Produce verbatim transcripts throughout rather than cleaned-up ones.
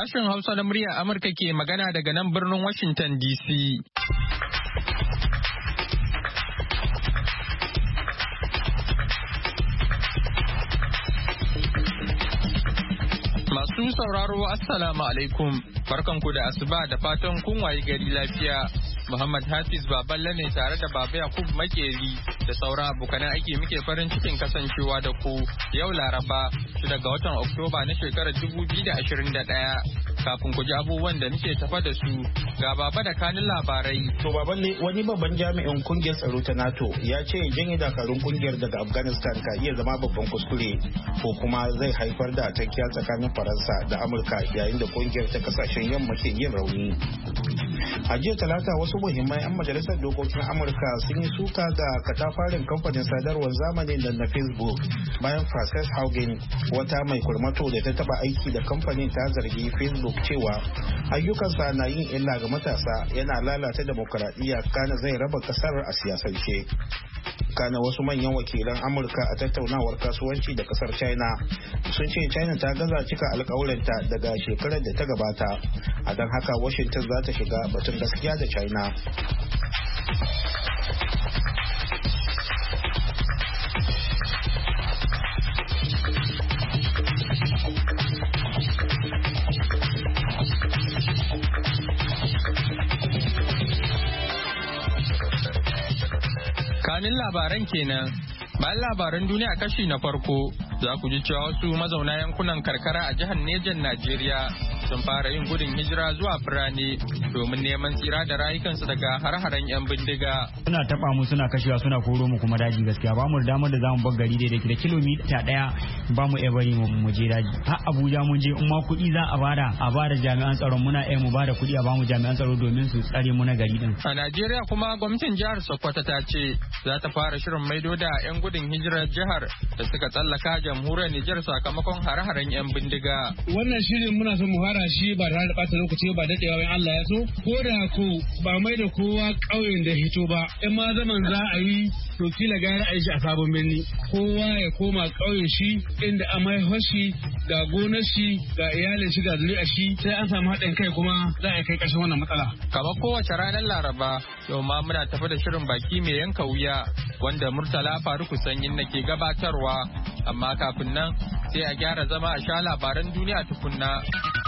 Sashen Hausa na muryar Amurka ke magana daga nan birnin Washington D C. Masu sauraro Assalamu alaikum, barkanku da asuba da fatan kun waye gari lafiya. Muhammad Hafiz Baballe ne tare da Baba Yakub Makeri da sauran abokanan aiki muke farin cikin kasancewa da ku yau Laraba shida ga watan Oktoba na shekarar dubu biyu da ashirin da ɗaya. Kafin ku ji abubuwan da nake tafa da su ga Baba da kanin labarai. To Baballe, wani babban jami'in kungiyar tsaro ta NATO ya ce janye dakarun kungiyar daga Afghanistan ka iya zama babban kuskure ko kuma zai haifar da tankiya tsakanin Faransa da Amurka yayin da kungiyar ta kasashen yamma ke yin rauni. A jiya Talata wasu muhimman 'yan majalisar dokokin Amurka sun yi suka ga katafarin kamfanin sadarwar zamanin da na Facebook bayan Frances Haugen, wata mai kurmato da ta taba aiki da kamfanin, ta zargi Facebook cewa ayyukansa na yin illa ga matasa, yana lalata demokaradiyya, kana zai raba kasar a siyasance. Kana wasu manyan wakilan Amurka a tattaunawar kasuwanci da kasar China sun ce China ta gaza cika alkawurinta daga shekarar da ta gabata, a don haka Washington za ta shiga batun gaskiya da China. Kanin labaran kenan. Bayan labaran duniya kashi na farko, za ku ji cewa wasu mazauna yankunan karkara a jihar Nejan Najeriya sun fara yin gudun hijira zuwa birane domin neman tsira da rayukansu daga har-haren 'yan bindiga. Suna taba mu, suna kashewa, suna koro mu kuma daji gaskiya ba mu da damar da zamu bar gari daidai da kilomita daya ba mu iya bari mu je daji. Har Abuja mun je, in ma kuɗi za a bada a bada jami'an tsaron, muna iya mu bada kuɗi a bamu jami'an tsaro domin su tsare mu na gari din. A Najeriya kuma gwamnatin jihar Sokoto ta ce za ta fara shirin maido da 'yan gudun hijirar jihar da suka tsallaka jamhuriyar Nijar sakamakon hare-haren 'yan bindiga. Wannan shirin muna son mu fara shi ba tare da ɓata lokaci ba daɗewa in Allah ya so, ko da ko ba mai da kowa ƙauyen da hito ba, in ma zaman za a yi to kila gara a yi shi a sabon birni, kowa ya koma ƙauyen shi inda a mai hoshi ga gonar shi ga iyalin shi ga zuri'a shi, sai an samu haɗin kai kuma za a kai ƙarshen wannan matsala. Kamar kowace ranar Laraba, yau ma muna tafi da shirin baki mai yanka wuya wanda Murtala Faruku Sanyin na ke gabatarwa, amma kafin nan sai a gyara zama a sha labaran duniya tukunna.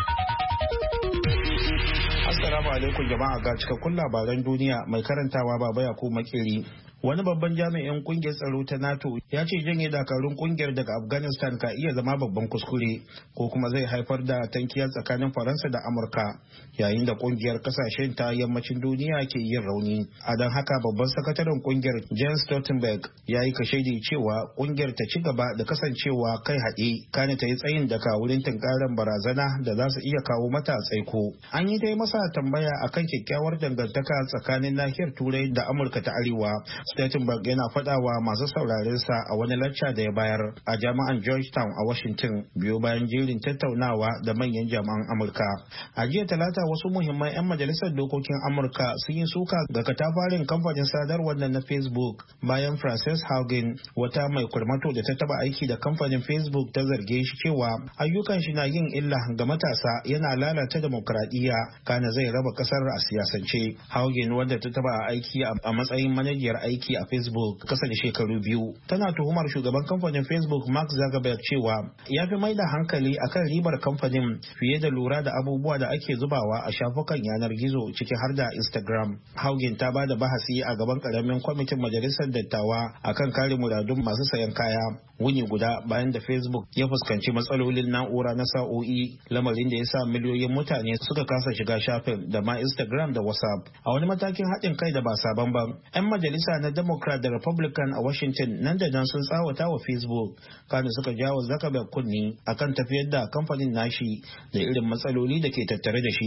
Assalamu alaikum jama'a, ga cikakkun labaran duniya mai karantawa Baba Yakub Makeri. Wani babban jami'in kungiyar tsaro ta NATO ya ce janye dakarun kungiyar daga Afghanistan ka iya zama babban kuskure ko kuma zai haifar da tankiya tsakanin Faransa da Amurka yayin da kungiyar kasashen ta yammacin duniya ke yin rauni. A don haka babban sakataren kungiyar Jens Stoltenberg ya yi kashedi cewa kungiyar ta ci gaba da kasancewa kai haɗe, kana ta yi tsayin daka wurin tunkarar barazana da za su iya kawo mata tsaiko. An yi dai masa tambaya akan kyakkyawar dangantaka tsakanin nahiyar Turai da Amurka ta Arewa. Stoltenberg yana faɗawa masu saurarensa a wani lacca da ya bayar a jami'an Georgetown a Washington biyo bayan jerin tattaunawa da manyan jami'an Amurka. A jiya Talata wasu muhimman 'yan majalisar dokokin Amurka sun yi suka ga katafarin kamfanin sadarwar na Facebook bayan Frances Haugen, wata mai kurmato da ta taba aiki da kamfanin Facebook, ta zarge shi cewa ayyukan shi na yin illa ga matasa, yana lalata demokradiyya, kana zai raba kasar a siyasance. Haugen, wanda ta taba aiki a matsayin manajiyar aiki aiki a Facebook kasa da shekaru biyu, tana tuhumar shugaban kamfanin Facebook Mark Zuckerberg cewa ya fi mai da hankali akan ribar kamfanin fiye da lura da abubuwa da ake zubawa a shafukan yanar gizo ciki har da Instagram. Haugen ta ba da bahasi a gaban karamin kwamitin majalisar dattawa akan kare muradun masu sayan kaya wuni guda bayan da Facebook ya fuskanci matsalolin na'ura na sa'o'i, lamarin da ya sa miliyoyin mutane suka kasa shiga shafin da ma Instagram da WhatsApp. A wani matakin haɗin kai da ba sabon ba, 'yan majalisa na Democrat da Republican a Washington nan da nan sun tsawata wa Facebook, kana suka jawo Zuckerberg kunni akan tafiyar da kamfanin nashi da irin matsaloli da ke tattare da shi.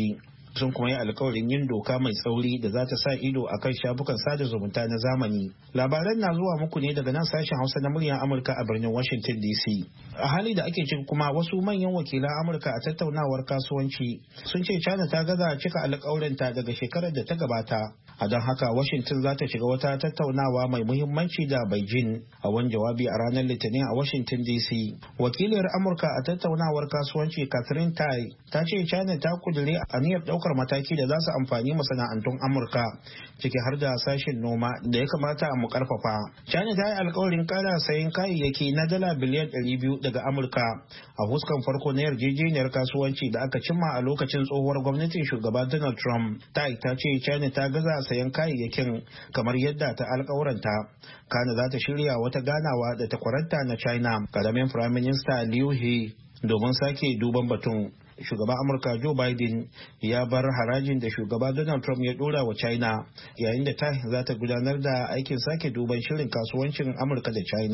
sun kuma yi alkawarin yin doka mai tsauri da za ta sa ido a kan shafukan sada zumunta na zamani. Labaran na zuwa muku ne daga nan sashen Hausa na muryar Amurka a birnin Washington D C. A hali da ake ciki kuma wasu manyan wakilan Amurka a tattaunawar kasuwanci sun ce China ta gaza cika alkawarinta daga shekarar da ta gabata. A don haka Washington za ta shiga wata tattaunawa mai muhimmanci da Beijing. A wani jawabi a ranar Litinin a Washington D C, wakiliyar Amurka a tattaunawar kasuwanci Catherine Tai ta ce China ta kudure aniyar daukar mataki da za su amfani masana'antun Amurka, ciki har da sashen noma da ya kamata mu karfafa. China ta yi alkawarin kara sayan kayayyaki na dala biliyan ɗari biyu daga Amurka a fuskan farko na yarjejeniyar kasuwanci da aka cimma a lokacin tsohuwar gwamnatin shugaba Donald Trump. Tai ta ce China ta gaza sayan kayayyakin kamar yadda ta alkawuranta. Kana za ta shirya wata ganawa da takwaranta na China, karamin Prime Minister Liu He, domin sake duban batun. Shugaban Amurka Joe Biden ya bar harajin da shugaba Donald Trump ya dora wa China, yayin da ta za ta gudanar da aikin sake duban shirin kasuwancin Amurka da China.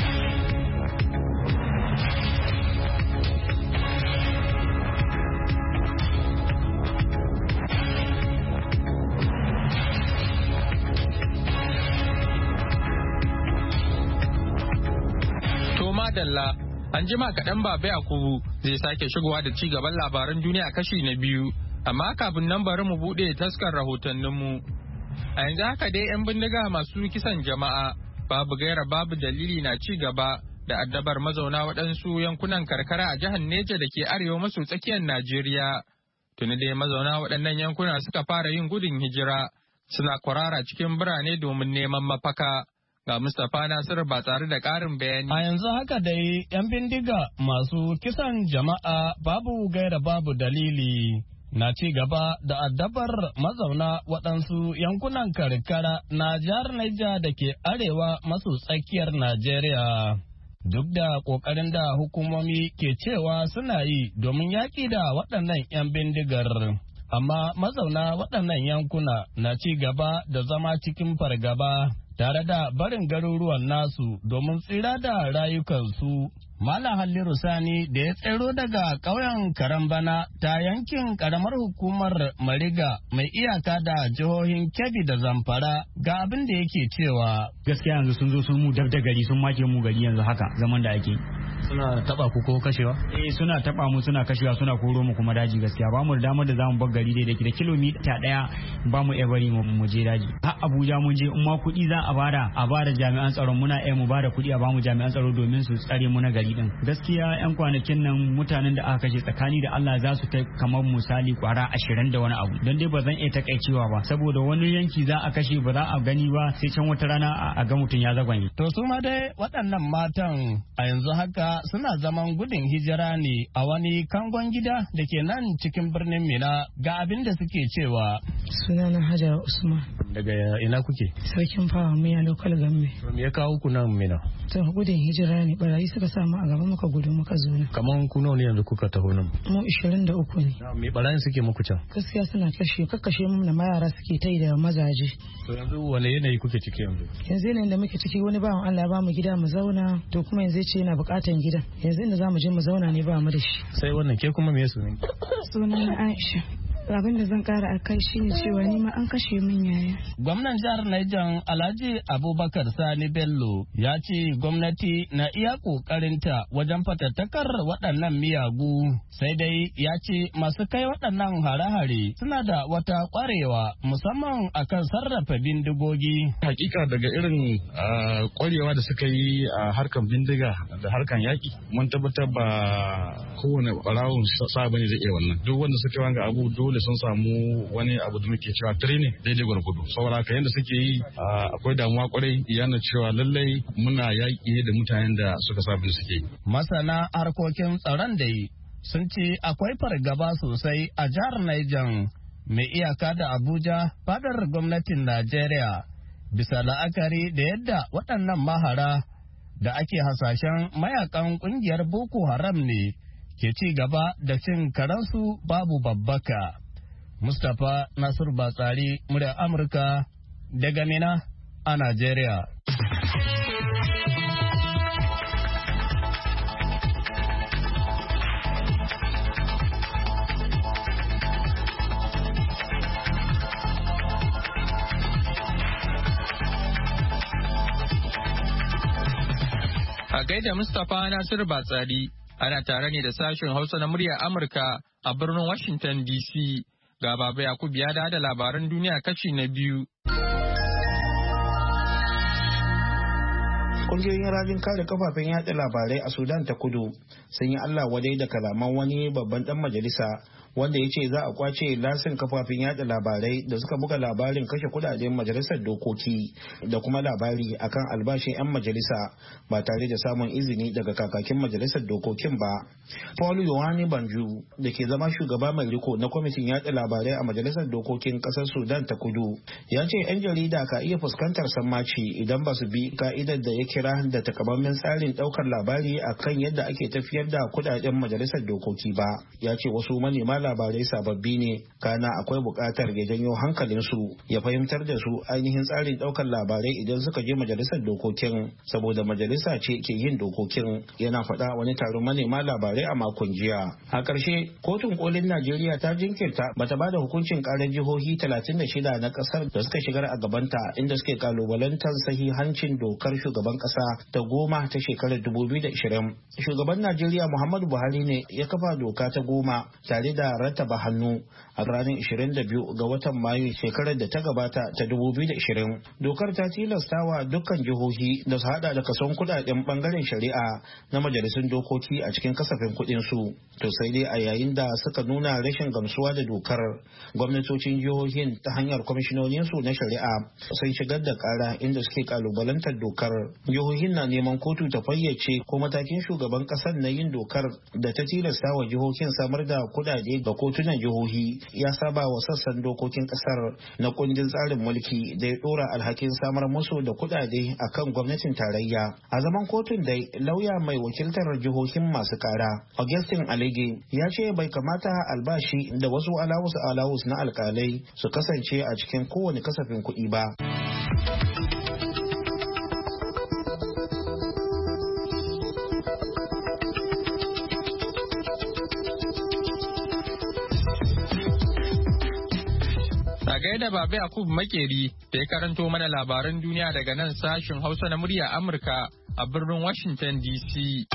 Dalla an jima kaɗan Baba Yakubu zai sake shigowa da ci gaban labaran duniya kashi na biyu, amma kafin nan bari mu buɗe taskar rahotanninmu. A yanzu haka dai 'yan bindiga masu kisan jama'a babu gaira babu dalili na ci gaba da addabar mazauna waɗansu yankunan karkara a jihar Neja da ke arewa maso tsakiyar Najeriya. Tuni dai mazauna waɗannan yankuna suka fara yin gudun hijira, suna kwarara cikin birane domin neman mafaka. Ga Mustapha Nasiru ba tare da ƙarin bayani. A yanzu haka dai 'yan bindiga masu kisan jama'a babu gaira babu dalili na ci gaba da addabar mazauna waɗansu yankunan karkara na jihar Niger da ke arewa maso tsakiyar Najeriya. Duk da ƙoƙarin da hukumomi ke cewa suna yi domin yaƙi da waɗannan 'yan bindigar. Amma mazauna waɗannan yankuna na ci gaba da zama cikin fargaba. Tare da barin garuruwan nasu domin tsira da rayukansu. Malam Halliru Sani da ya tsero daga ƙauyen Karambana ta yankin ƙaramar hukumar Mariga mai iyaka da jihohin Kebbi da Zamfara ga abin da yake cewa. Gaskiya yanzu sun zo sun mu dab da gari sun make mu gari yanzu haka zaman da ake. Suna taba ku ko kashewa? Eh suna taba mu suna kashewa suna koro mu kuma daji gaskiya ba mu da damar da zamu bar gari da da kilomita daya ba mu iya bari mu je daji. Har Abuja mun je in ma kuɗi za a bada a bada jami'an tsaron muna iya mu bada kuɗi a bamu jami'an tsaro domin su tsare mu na gari din. Gaskiya yan kwanakin nan mutanen da aka kashe tsakani da Allah za su kai kamar misali kwara ashirin da wani abu. Don dai ba zan iya takaicewa ba saboda wani yanki za a kashe ba za a gani ba sai can wata rana a ga mutum ya zagwanye. To su ma dai waɗannan matan a yanzu haka suna zaman gudun hijira ne a wani kangon gida da ke nan cikin birnin Mina ga abin da suke cewa. Sunana Hajara Usman. Daga ina kuke? Sarkin fawa miya local government. To me ya kawo ku nan Mina? To gudun hijira ne barayi suka samu a gaba muka gudu muka zo nan. Kaman ku nawa ne yanzu kuka taho nan? Mu ishirin da uku ne. Me barayin suke muku can? Gaskiya suna kashe kakkashe mu na mayara suke tai da mazaje. To yanzu wane yanayi kuke ciki yanzu? Yanzu yanayin da muke ciki wani bawan Allah ya ba mu gida mu zauna to kuma yanzu ce yana bukatan gidan. Yanzu inda za mu je mu zauna ne ba mu da shi. Sai wannan ke kuma me ya sunan? Sunan Aisha. Abin da zan kara a kai shine cewa ni ma an kashe min yaya. Gwamnan jihar Niger Alhaji Abubakar Sani Bello ya ce gwamnati na iya kokarinta wajen fatattakar waɗannan miyagu sai dai ya ce masu kai waɗannan hare-hare suna da wata ƙwarewa musamman akan sarrafa bindigogi. Hakika daga irin ƙwarewa da suka yi a harkan bindiga da harkan yaƙi mun tabbatar ba kowane ɓarawun sa bane zai iya wannan. Duk wanda suka wanga abu dole sun samu wani abu da muke cewa training daidai gwargwado saboda haka yadda suke yi akwai damuwa kwarai yana cewa lallai muna yaƙi da mutanen da suka sabu suke. Masana harkokin tsaron da yi sun ce akwai fargaba sosai a jihar Niger mai iyaka da Abuja fadar gwamnatin Najeriya bisa la'akari da yadda waɗannan mahara da ake hasashen mayakan ƙungiyar Boko Haram ne ke ci gaba da cin karansu babu babbaka. Mustapha Nasiru Batsari, murya Amurka daga Mina a Najeriya. A gaida Mustapha Nasiru Batsari, ana tare ne da sashen Hausa na muryar Amurka a birnin Washington D C. Ga Baba Yakubu ya da labaran duniya kashi na biyu. Kungiyoyin rajin kare kafafen yaɗa labarai a Sudan ta kudu sun yi Allah wadai da kalaman wani babban dan majalisa wanda ya ce za a kwace lasin kafafen yada labarai da suka buga labarin kashe kudaden majalisar dokoki da kuma labari akan albashin 'yan majalisa ba tare da samun izini daga kakakin majalisar dokokin ba. Paul Yohani Banju da ke zama shugaba mai riko na kwamitin yada labarai a majalisar dokokin kasar Sudan ta kudu ya ce 'yan jarida ka iya fuskantar sammaci idan ba su bi ka'idar da ya kira da takamaiman tsarin daukar labari akan yadda ake tafiyar da kudaden majalisar dokoki ba. Ya ce wasu manema labarai sababbi ne kana akwai buƙatar ya janyo hankalinsu ya fahimtar da su ainihin tsarin ɗaukar labarai idan suka je majalisar dokokin saboda majalisa ce ke yin dokokin, yana faɗa wani taron manema labarai a makon jiya. A ƙarshe kotun kolin Najeriya ta jinkirta bata bada hukuncin ƙarar jihohi talatin da shida na ƙasar da suka shigar a gabanta inda suke kalubalantar sahihancin dokar shugaban ƙasa ta goma ta shekarar dubu biyu da ashirin. Shugaban Najeriya Muhammadu Buhari ne ya kafa doka ta goma tare da rattaba hannu a ranar ashirin da biyu ga watan Mayu shekarar da ta gabata ta dubu biyu da ashirin. Dokar ta tilasta wa dukkan jihohi da su hada da kason kudaden bangaren shari'a na majalisun dokoki a cikin kasafin kudin su. To sai dai a yayin da suka nuna rashin gamsuwa da dokar, gwamnatocin jihohin ta hanyar kwamishinonin su na shari'a sun shigar da kara inda suke kalubalantar dokar. Jihohin na neman kotu ta fayyace ko matakin shugaban kasar na yin dokar da ta tilasta wa jihohin samar da kudade ga kotunan jihohi ya saba wa sassan dokokin kasar na kundin tsarin mulki da ya dora alhakin samar musu da kudade akan gwamnatin tarayya. A zaman kotun dai lauya mai wakiltar jihohin masu kara Augustine Alege ya ce bai kamata albashi da wasu alawus alawus na alkalai su kasance a cikin kowane kasafin kuɗi ba. A gaida Baba Yakubu Makeri da ya karanto mana labaran duniya daga nan sashin Hausa na murya Amurka a birnin Washington D C.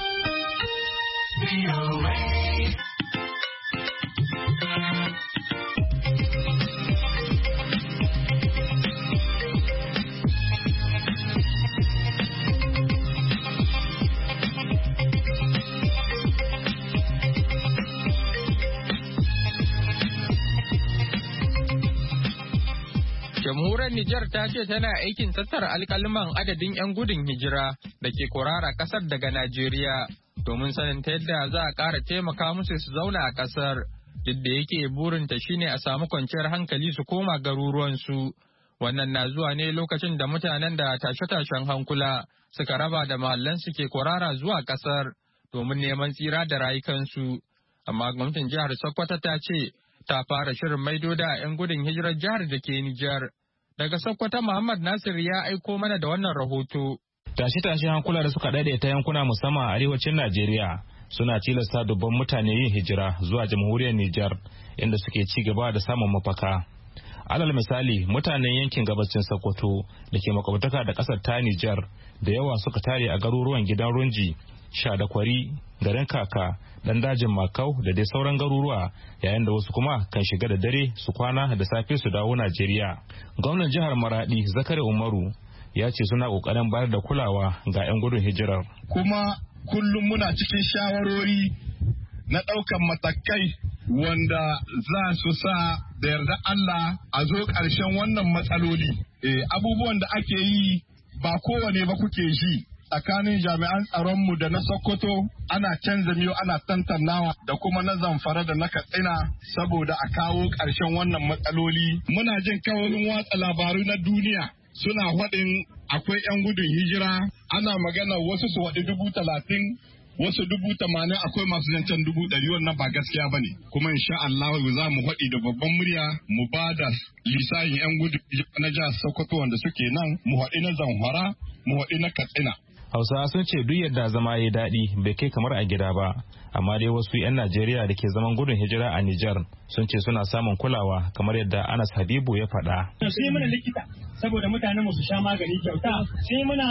Jamhuriyar Nijar ta ce tana aikin tattara alkaliman adadin 'yan gudun hijira da ke kwarara kasar daga Najeriya domin sanin ta yadda za a ƙara taimaka musu su zauna a kasar. Duk da yake burinta shine a samu kwanciyar hankali su koma garuruwansu. Wannan na zuwa ne lokacin da mutanen da tashe-tashen hankula suka raba da mahallansu ke kwarara zuwa kasar domin neman tsira da rayukansu. Amma gwamnatin jihar Sokoto ta ce ta fara shirin maido da 'yan gudun hijirar jihar da ke Nijar. Daga Sokoto Muhammad Nasir ya aiko mana da wannan rahoto. Tashe-tashe hankula da suka daidaita yankuna musamman a arewacin Najeriya suna tilasta dubban mutane yin hijira zuwa jamhuriyar Nijar inda suke ci gaba da samun mafaka. Alal misali mutanen yankin gabacin Sokoto da ke makwabtaka da kasar ta Nijar da yawa suka tare a garuruwan gidan Runji, Shadakwari, garin Kaka, dan dajin Makau da dai sauran garuruwa, yayin da wasu kuma kan shiga da dare su kwana da safe su dawo Najeriya. Gwamnan jihar Maradi Zakari Umaru ya ce suna kokarin bayar da kulawa ga 'yan gudun hijirar. Kuma kullum muna cikin shawarori na ɗaukan matakai wanda za su sa da yarda Allah a zo ƙarshen wannan matsaloli. E, abubuwan da ake yi ba kowane ba kuke ji. Tsakanin jami'an tsaronmu da na Sokoto ana canza miyo ana tantannawa da kuma na Zamfara da na Katsina saboda a kawo ƙarshen wannan matsaloli. Muna jin kawalin watsa labaru na duniya suna faɗin akwai 'yan gudun hijira, ana magana wasu su waɗi dubu talatin, wasu dubu tamanin, akwai masu zancen dubu ɗari, wannan ba gaskiya ba ne. Kuma insha Allah za mu faɗi da babban murya mu ba da lisayin 'yan gudun hijira na jihar Sokoto wanda suke nan, mu haɗi na Zamfara, mu haɗi na Katsina. Hausawa sun ce duk yadda zama ya daɗi bai kai kamar a gida ba, amma dai wasu 'yan Najeriya da ke zaman gudun hijira a Nijar sun ce suna samun kulawa kamar yadda Anas Habibu ya faɗa. Sai muna likita saboda mutanen mu su sha magani kyauta, sai muna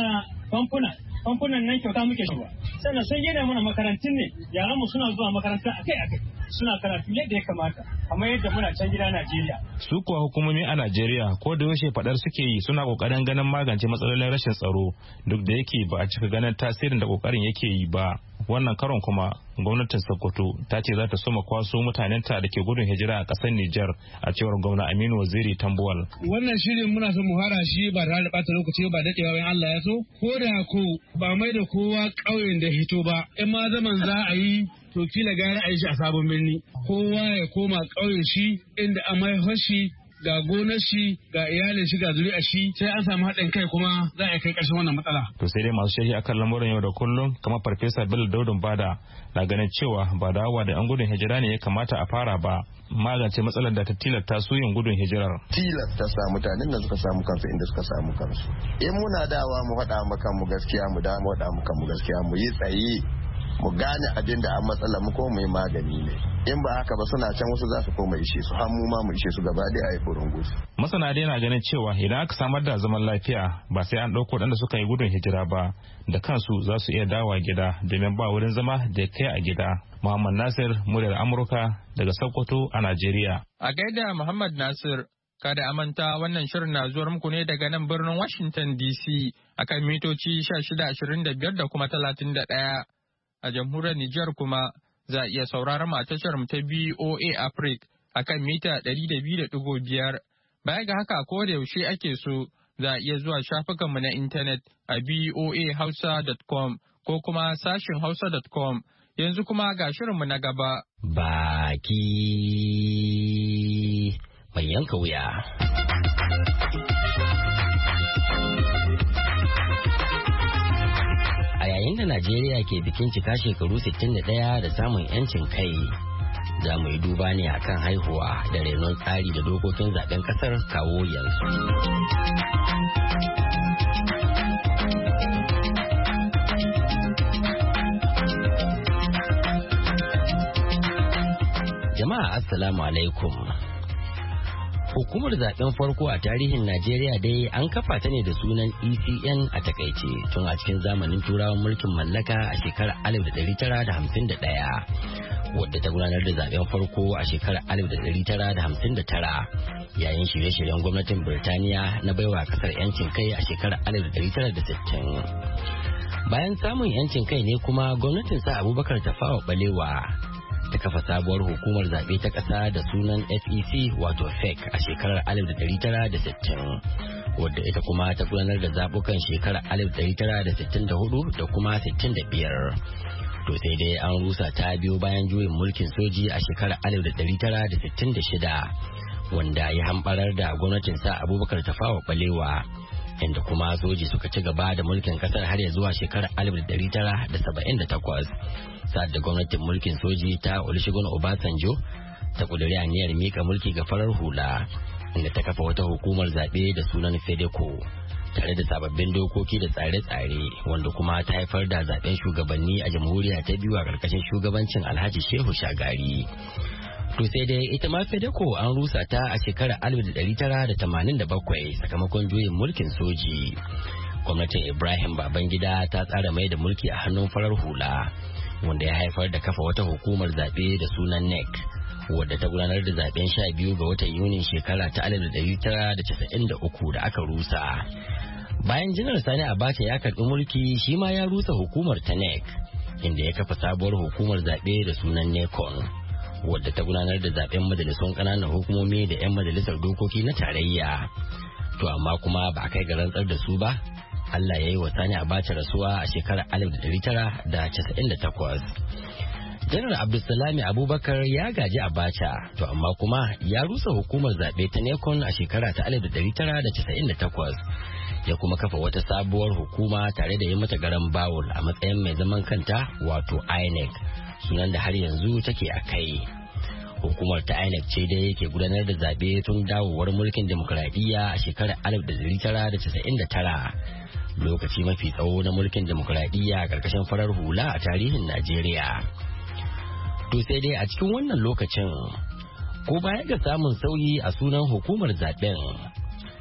famfuna famfunan nan kyauta muke shi sannan sun gina mana makarantun ne yaran mu suna zuwa makaranta akai akai suna karatu yadda ya kamata kamar yadda muna can gida Najeriya. Su kuwa hukumomi a Najeriya ko da yaushe fadar suke yi suna kokarin ganin magance matsalolin rashin tsaro duk da yake ba a cika ganin tasirin da kokarin yake yi ba. Wannan karon kuma gwamnatin Sokoto ta ce za ta soma kwaso mutanenta da ke gudun hijira a ƙasar Nijar a cewar gwamna Aminu Waziri Tambuwal. Wannan shirin muna son mu fara shi ba tare da ɓata lokaci ba daɗewa in Allah ya so ko da ko ba mai da kowa ƙauyen da hito ba in ma zaman za a yi to kila gara a yi shi a sabon birni kowa ya koma ƙauyen shi inda a mahaifar shi ga gonar shi ga iyalin shi ga zuri'a shi sai an samu haɗin kai kuma za a kai ƙarshen wannan matsala. To sai dai masu sharhi akan lamuran yau da kullum kamar Farfesa Bello Daudun Bada na ganin cewa ba dawowa da 'yan gudun hijira ne ya kamata a fara ba magance matsalar da ta tilasta su yin gudun hijirar. Tilasta sa mutanen da suka samu kansu inda suka samu kansu. In muna dawa mu faɗa mu kanmu gaskiya mu da mu faɗa mu kanmu gaskiya mu yi tsaye mu gane abin da an matsala mu ko mu yi magani ne. In ba haka ba suna can wasu za su koma ishe su har mu ma mu ishe su gaba da ayi burin gusu. Masana dai na ganin cewa idan aka samar da zaman lafiya ba sai an ɗauko waɗanda suka yi gudun hijira ba da kansu za su iya dawa gida domin ba wurin zama da kai a gida. Muhammad Nasir muryar Amurka daga Sokoto a Najeriya. A gaida Muhammad Nasir kada a manta wannan shirin na zuwar muku ne daga nan birnin Washington D C akan mitoci shida ashirin da biyar da kuma talatin da ɗaya. A jamhuriyar Nijar kuma za a iya sauraron mu a tashar mu ta B O A Africa akan mita ɗari da biyu da ɗigo biyar. Baya ga haka ko da yaushe ake so za a iya zuwa shafukanmu na intanet a b o a hausa dot com ko kuma sashin hausa dot com. Yanzu kuma ga shirinmu na gaba. Baki mai yanka wuya. A yayin da Najeriya ke bikin cika shekaru sittin da ɗaya da samun 'yancin kai, za mu yi duba ne akan haihuwa da renon tsari da dokokin zaben kasar kawo yanzu. Jama'a assalamu alaikum. Hukumar zaben farko a tarihin Najeriya dai an kafa ta ne da sunan E C N a takaice tun a cikin zamanin turawan mulkin mallaka a shekarar alif da ɗari tara da hamsin da ɗaya, wadda ta gudanar da zaben farko a shekarar alif da ɗari tara da hamsin da tara yayin shirye-shiryen gwamnatin Birtaniya na baiwa kasar 'yancin kai a shekarar alif da ɗari tara da sittin. Bayan samun 'yancin kai ne kuma gwamnatin sa Abubakar Tafawa Balewa ta kafa sabuwar hukumar zaɓe ta ƙasa da sunan F E C wato F E C a shekarar alif da ɗari tara da sittin, wadda ita kuma ta gudanar da zaɓukan shekarar alif da ɗari tara da sittin da hudu da kuma sittin da biyar. To sai dai an rusa ta biyo bayan juyin mulkin soji a shekarar alif da ɗari tara da sittin da shida, wanda ya hamɓarar da gwamnatin sa Abubakar Tafawa Balewa, inda kuma soji suka ci gaba da mulkin kasar har ya zuwa shekarar alif da ɗari tara da saba'in da takwas. Sa'ad da gwamnatin mulkin soji ta Olusegun Obasanjo ta kuduri aniyar mika mulki ga farar hula, inda ta kafa wata hukumar zaɓe da sunan Fedeco tare da sababbin dokoki da tsare-tsare, wanda kuma ta haifar da zaben shugabanni a jamhuriya ta biyu a ƙarƙashin shugabancin Alhaji Shehu Shagari. To sai dai ita ma Fedeco an rusa ta a shekarar alif da ɗari tara da tamanin da bakwai sakamakon juyin mulkin soji. Gwamnatin Ibrahim Babangida ta tsara mai da mulki a hannun farar hula, wanda ya haifar da kafa wata hukumar zaɓe da sunan N E C, wadda ta gudanar da zaɓen sha biyu ga watan Yunin shekara ta alif da ɗari tara da casa'in da uku da aka rusa. Bayan Janar Sani Abacha ya karɓi mulki, shi ma ya rusa hukumar ta N E C, inda ya kafa sabuwar hukumar zaɓe da sunan NECON, wadda ta gudanar da zaɓen majalisun ƙananan hukumomi da 'yan majalisar dokoki na tarayya. To amma kuma ba a kai ga rantsar da su ba. Allah ya yi wa Sani Abacha rasuwa a shekarar alif da ɗari tara da casa'in da takwas. Janar Abdulsalami Abubakar ya gaji Abacha, to amma kuma ya rusa hukumar zaɓe ta NECON a shekara ta alif da ɗari tara da casa'in da takwas. Ya kuma kafa wata sabuwar hukuma tare da yi mata garan bawul a matsayin mai zaman kanta wato I N E C, sunan da har yanzu take a kai. Hukumar ta I N E C ce dai ke gudanar da zaɓe tun dawowar mulkin demokuraɗiyya a shekarar alif da ɗari tara da casa'in da tara. Lokaci mafi tsawo na mulkin demokuraɗiyya a ƙarƙashin farar hula a tarihin Najeriya. To sai dai a cikin wannan lokacin, ko baya ga samun sauyi a sunan hukumar zaben,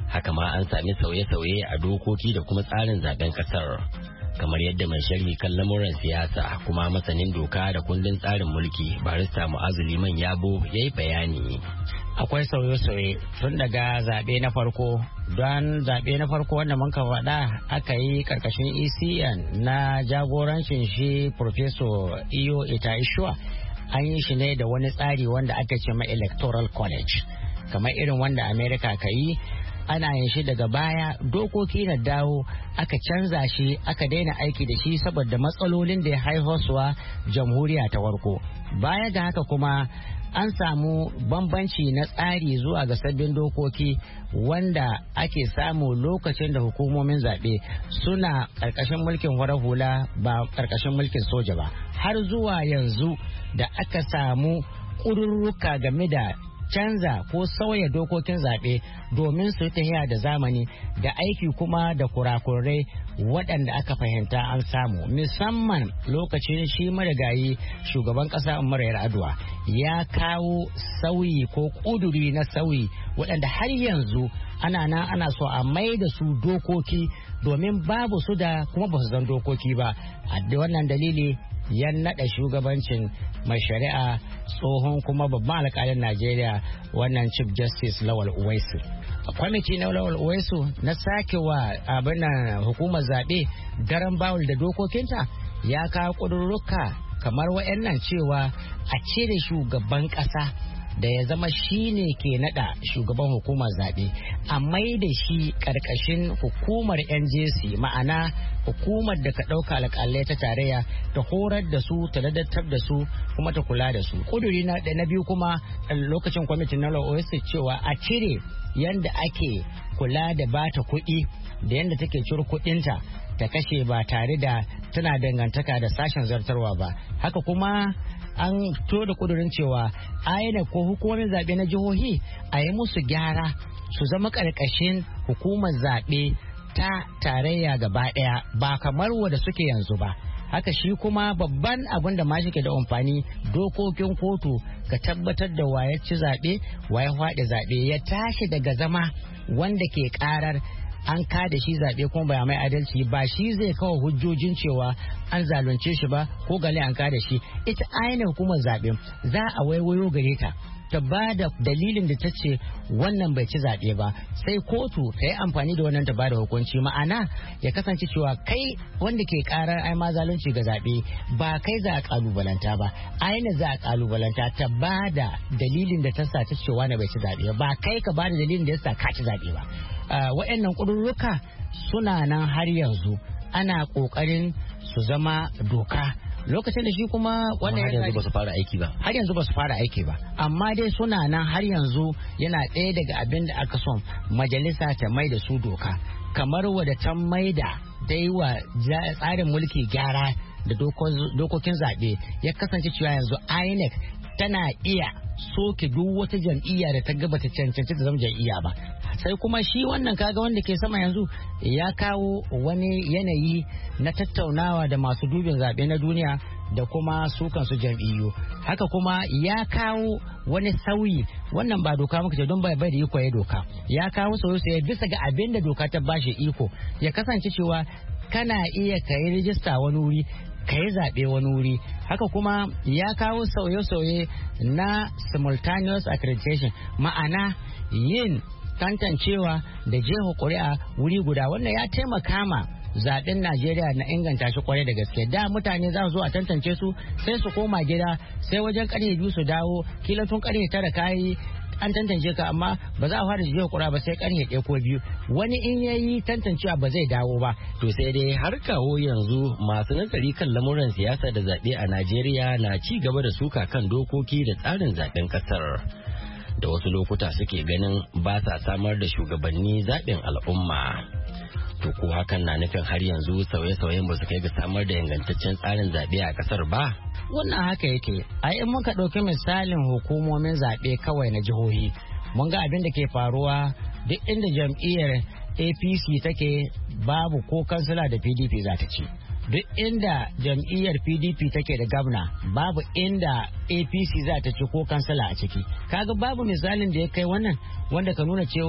haka ma an sami sauye-sauye a dokoki da kuma tsarin zaben kasar. Kamar yadda mai sharhi kan lamuran siyasa kuma masanin doka da kundin tsarin mulki barista Mu'azu Liman Yabo ya yi bayani. Akwai sauye-sauye tun daga zaɓe na farko, don zaɓe na farko wanda mun ka faɗa aka yi ƙarƙashin E C N na jagorancin shi Professor Iyo Ita Ishua, an yi shi ne da wani tsari wanda aka ce ma Electoral College, kamar irin wanda America ka yi. Ana yin shi daga baya dokoki na dawo aka canza shi aka daina aiki da shi saboda matsalolin da ya haihuwa jamhuriya ta warko. Baya ga haka kuma an samu bambanci na tsari zuwa ga sabbin dokoki wanda ake samu lokacin da hukumomin zaɓe suna ƙarƙashin mulkin farar hula ba ƙarƙashin mulkin soja ba, har zuwa yanzu da aka samu ƙudurruka game da canza ko sauya dokokin zaɓe domin su tafiya da zamani da aiki kuma da kurakurai waɗanda aka fahimta an samu, musamman lokacin shi marigayi shugaban ƙasa Umar Yar'adua ya kawo sauyi ko ƙuduri na sauyi waɗanda har yanzu ana nan ana so a mai da su dokoki domin babu su da kuma ba su zan dokoki ba. A wannan dalili ya naɗa shugabancin mai shari'a tsohon kuma babban alƙalin Najeriya wannan Chief Justice Lawal Uwaisu. Kwamiti na Lawal Uwaisu na sake wa abin hukumar zaɓe garan bawul da dokokinta ya kawo ƙudurruka kamar wa'annan cewa a cire shugaban ƙasa da ya zama shi ne ke nada shugaban hukumar zaɓe a mai da shi ƙarƙashin hukumar N J C, ma'ana hukumar da ka ɗauka alƙalai ta tarayya ta horar da su ta ladattar da su kuma ta kula da su. Ƙuduri na na biyu kuma lokacin kwamitin na O S cewa a cire yanda ake kula da bata kuɗi da yanda take ciro kuɗinta ta kashe ba tare da tana dangantaka da sashen zartarwa ba. Haka kuma an to da kudurin cewa aina ko hukumomin zaɓe na jihohi a yi musu gyara su zama ƙarƙashin hukumar zaɓe ta tarayya gaba ɗaya ba kamar wanda suke yanzu ba. Haka shi kuma babban abin da ma shi ke da amfani dokokin kotu ka tabbatar da waye ci zaɓe waye faɗi zaɓe ya tashi daga zama wanda ke ƙarar an kada shi zaɓe kuma ba mai adalci ba, shi zai kawo hujjojin cewa an zalunce shi ba ko gale an kada shi. Ita ainihin hukumar zaɓe za a waiwayo gare ta ta ba da dalilin da ta ce wannan bai ci zaɓe ba, sai kotu ta yi amfani da wannan ta ba da hukunci, ma'ana ya kasance cewa kai wanda ke karar ai ma zalunci ga zaɓe ba kai za a kalubalanta ba, ainihin za a kalubalanta ta ba da dalilin da ta sa ta ce wani bai ci zaɓe ba, kai ka ba da dalilin da ya sa ka ci zaɓe ba. Waɗannan ƙudurruka suna nan har yanzu ana ƙoƙarin su zama doka. Lokacin da shi kuma wannan har yanzu ba su fara aiki ba har yanzu ba su fara aiki ba amma dai suna nan har yanzu yana ɗaya daga abin da aka son majalisa ta mai da su doka, kamar wadda ta mai da dai wa tsarin mulki gyara da dokokin zaɓe ya kasance cewa yanzu I N E C tana iya soke duk wata jam'iyya da ta gabata cancanci ta zama jam'iyya ba. Sai kuma shi wannan kaga wanda ke sama yanzu ya kawo wani yanayi na tattaunawa da masu dubin zaɓe na duniya da kuma su kansu jam'iyyu. Haka kuma ya kawo wani sauyi, wannan ba doka muka ce don bai bai da iko ya doka, ya kawo sauye-sauye bisa ga abin da doka ta bashi iko, ya kasance cewa kana iya ka yi rijista wani wuri ka yi zaɓe wani wuri. Haka kuma ya kawo sauye-sauye na simultaneous accreditation, ma'ana yin tantancewa da jefa ƙuri'a wuri guda, wannan ya taimaka ma zaɓen Najeriya na inganta shi kwarai da gaske. Da mutane za su zo a tantance su sai su koma gida sai wajen ƙarfe biyu su dawo, kila tun ƙarfe tara kayi an tantance ka amma ba za a fara jefa ƙuri'a ba sai ƙarfe ɗaya ko biyu, wani in yayi tantancewa ba zai dawo ba. To sai dai har kawo yanzu masu nazari kan lamuran siyasa da zaɓe a Najeriya na ci gaba da suka kan dokoki da tsarin zaɓen ƙasar. Da wasu lokuta suke ganin ba sa samar da shugabanni zaɓin al'umma. To ko hakan na nufin har yanzu sauye-sauyen ba su kai ga samar da ingantaccen tsarin zaɓe a ƙasar ba? Wannan haka yake. A in muka ɗauki misalin hukumomin zaɓe kawai na jihohi, mun ga abin da ke faruwa duk inda jam'iyyar A P C take babu ko kansila da P D P za ta ci. Duk inda jam'iyyar P D P take da gwamna babu inda A P C za ta ci ko kansala a ciki. Kaga babu misalin da ya kai wannan wanda ka nuna cewa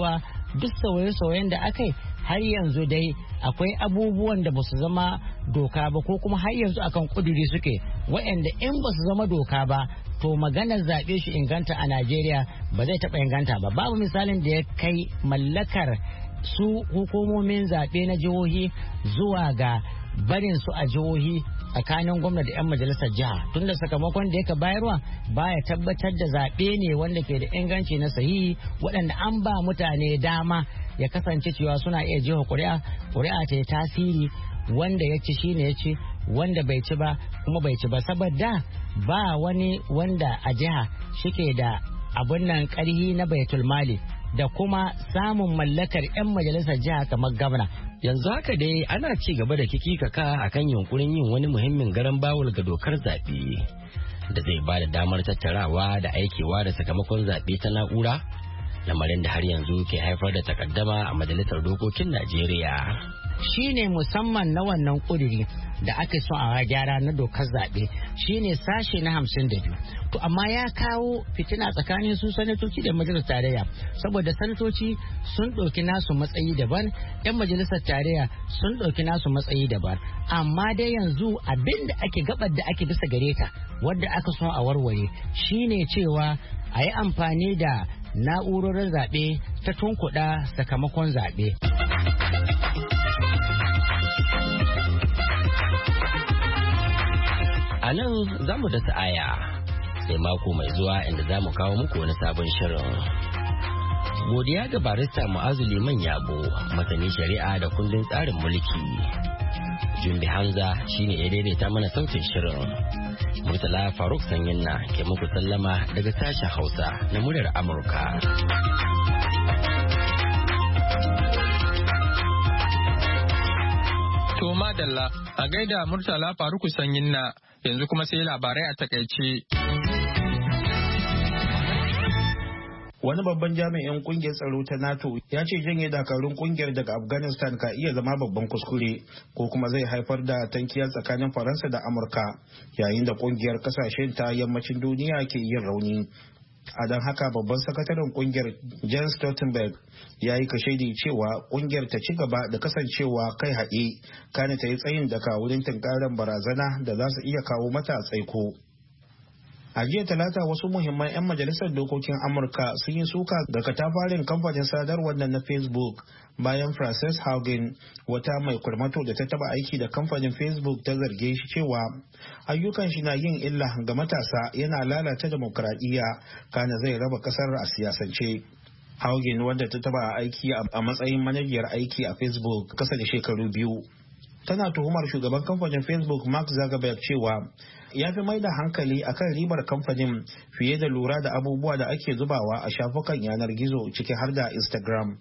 duk sauye-sauyen da aka yi har yanzu dai akwai abubuwan da ba su zama doka ba ko kuma har yanzu akan kuduri suke waɗanda in ba su zama doka ba to maganar zaɓe shi inganta a Najeriya ba zai taɓa inganta ba. Babu misalin da ya kai mallakar su hukumomin zaɓe na jihohi zuwa ga barin su a jihohi tsakanin gwamna da 'yan majalisar jiha, tunda sakamakon da yake bayarwa baya tabbatar da zaɓe ne wanda ke da inganci na sahihi, waɗanda an ba mutane dama ya kasance cewa suna iya jiha ƙuri'a ƙuri'a ta yi tasiri, wanda ya ci shine ya ci, wanda bai ci ba kuma bai ci ba, saboda ba wani wanda a jiha shike da abun nan ƙarhi na baitul mali da kuma samun mallakar 'yan majalisar jiha kamar gwamna. Yanzu haka dai ana ci gaba da kikikaka akan yunkurin yin wani muhimmin garan bawul ga dokar zaɓe da zai ba da damar tattarawa da aikewa da sakamakon zaɓe ta na'ura, lamarin da har yanzu ke haifar da takaddama a majalisar dokokin Najeriya. Shi ne musamman na wannan ƙuduri da aka so a gyara na dokar zaɓe shine sashe na hamsin da biyu. To amma ya kawo fitina tsakanin su sanatoci da majalisar tarayya, saboda sanatoci sun ɗauki nasu matsayi daban, 'yan majalisar tarayya sun ɗauki nasu matsayi daban. Amma dai yanzu abin da ake gabar da ake bisa gare ta wadda aka so a warware shine cewa a yi amfani da na'urorin zaɓe ta tunkuɗa sakamakon zaɓe. A nan za mu dasa aya sai mako mai zuwa inda za mu kawo muku wani sabon shirin. Godiya ga barista Mu'azu Liman Yabo, masani shari'a da kundin tsarin mulki. Jumbi Hamza shine ya daidaita mana sautin shirin. Murtala Faruk Sanyinna ke muku sallama daga sashen Hausa na muryar Amurka. To madalla a gaida Murtala Faruku Sanyinna, yanzu kuma sai labarai a takaice. Wani babban jami'in kungiyar tsaro ta NATO ya ce janye dakarun kungiyar daga Afghanistan ka iya zama babban kuskure ko kuma zai haifar da tankiya tsakanin Faransa da Amurka yayin da kungiyar kasashen ta yammacin duniya ke yin rauni. A don haka babban sakataren kungiyar Jens Stoltenberg ya yi kashedi cewa kungiyar ta ci gaba da kasancewa kai haɗe kana ta yi tsayin daka wurin tunkarar barazana da za su iya kawo mata tsaiko. A jiya talata wasu muhimman 'yan majalisar dokokin Amurka sun yi suka ga katafarin kamfanin sadarwar na Facebook bayan Frances Haugen, wata mai kurmato da ta taba aiki da kamfanin Facebook, ta zarge shi cewa ayyukan shi na yin illa ga matasa, yana lalata demokradiyya kana zai raba kasar a siyasance. Haugen, wadda ta taba aiki a matsayin manajiyar aiki a Facebook kasa da shekaru biyu, tana tuhumar shugaban kamfanin Facebook Mark Zuckerberg cewa ya fi mai da hankali akan ribar kamfanin fiye da lura da abubuwa da ake zubawa a shafukan yanar gizo ciki har da Instagram.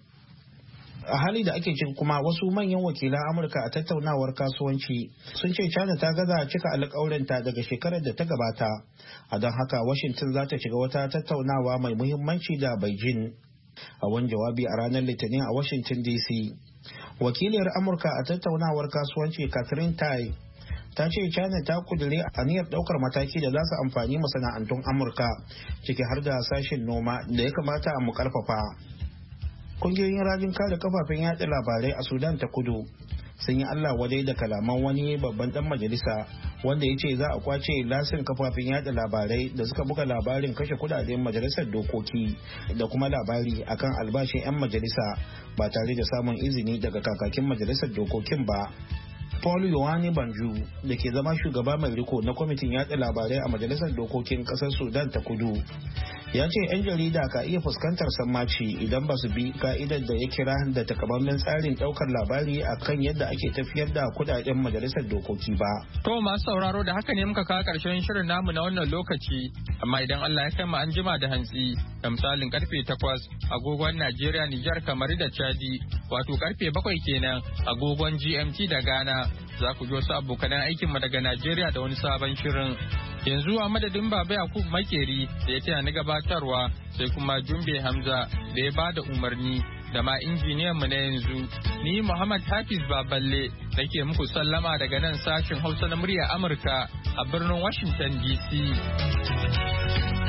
A hali da ake ciki kuma wasu manyan wakilan Amurka a tattaunawar kasuwanci sun ce China ta gaza cika alƙawarinta daga shekarar da ta gabata, a don haka Washington za ta shiga wata tattaunawa mai muhimmanci da Beijing. A wani jawabi a ranar Litinin a Washington D C, wakiliyar Amurka a tattaunawar kasuwanci Catherine Tai ta ce China ta kudure aniyar daukar mataki da za su amfani masana'antun Amurka ciki har da sashen noma da ya kamata a mu karfafa. Kungiyoyin rajin kare kafafen yaɗa labarai a Sudan ta kudu sun yi Allah wadai da kalaman wani babban dan majalisa wanda ya ce za a kwace lasin kafafen yada labarai da suka buga labarin kashe kudaden majalisar dokoki da kuma labari akan albashin 'yan majalisa ba tare da samun izini daga kakakin majalisar dokokin ba. Paul Yohani Banju da ke zama shugaba mai riko na kwamitin yaɗa labarai a majalisar dokokin ƙasar Sudan ta kudu ya ce 'yan jarida ka iya fuskantar sammaci idan ba su bi ka'idar da ya kira da takamaiman tsarin ɗaukar labari a kan yadda ake tafiyar da kudaden majalisar dokoki ba. To masu sauraro da haka ne muka kawo ƙarshen shirin namu na wannan lokaci, amma idan Allah ya kai mu an jima da hantsi da misalin karfe takwas agogon Najeriya, Nijar, kamar da Chadi, wato karfe bakwai kenan agogon G M T da Ghana, za ku ji wasu abokanan aikinmu daga Najeriya da wani sabon shirin. Yanzu a madadin Baba Yakub Makeri da ya taya ni gabatarwa, sai kuma Jumbe Hamza da ya bada umarni da ma injiniyan mu na yanzu, ni Muhammad Hafiz Baballe nake muku sallama daga nan sashin Hausa na murya Amurka a birnin Washington D C.